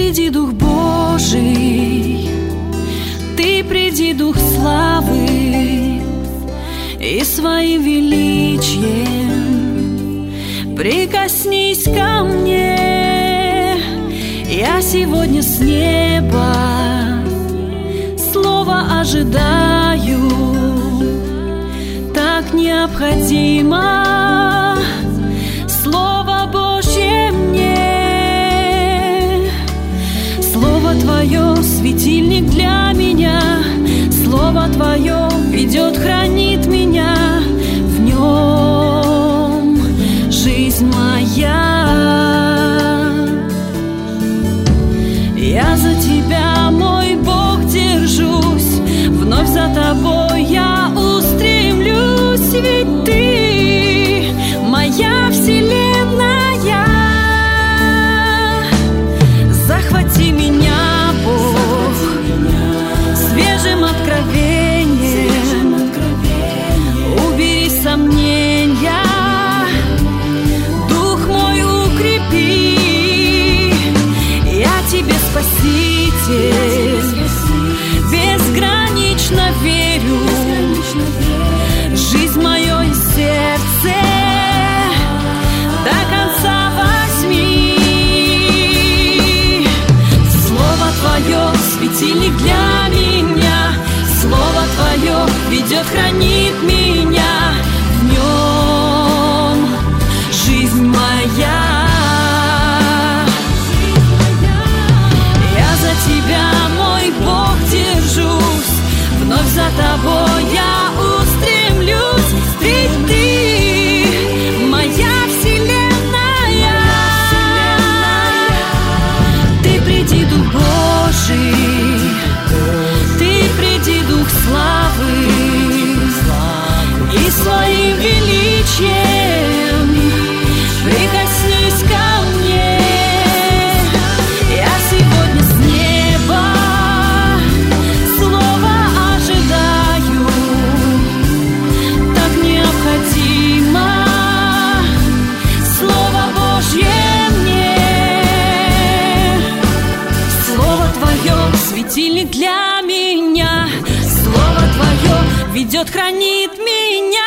приди, Дух Божий, Ты приди, Дух славы, и своим величием прикоснись ко мне. Я сегодня с неба слово ожидаю, так необходимо Слово Божье мне. Слово Твое — светильник для меня, Слово Твое ведет, хранит меня, в нем жизнь моя. Я за Тебя, мой Бог, держусь, вновь за Тобой я устремлюсь, ведь Ты моя вселенная. Захвати меня, Бог, свежим откровением, убери сомнения, дух мой укрепи. Я Тебе, Спаситель, безгранично верю, жизнь мое и сердце до конца возьми. Слово Твое — светильник для меня, Слово Твое ведет, хранит меня, в нем жизнь моя. Я за Тебя, мой Бог, держусь, вновь за Тобой я устремлюсь, ведь Ты моя вселенная. Ты приди, Дух Божий, Ты приди, Дух славы, и своим величием прикоснись ко мне. Я сегодня с неба слово ожидаю, так необходимо Слово Божье мне. Слово Твое — светильник для меня, Слово Твое ведет, хранит меня.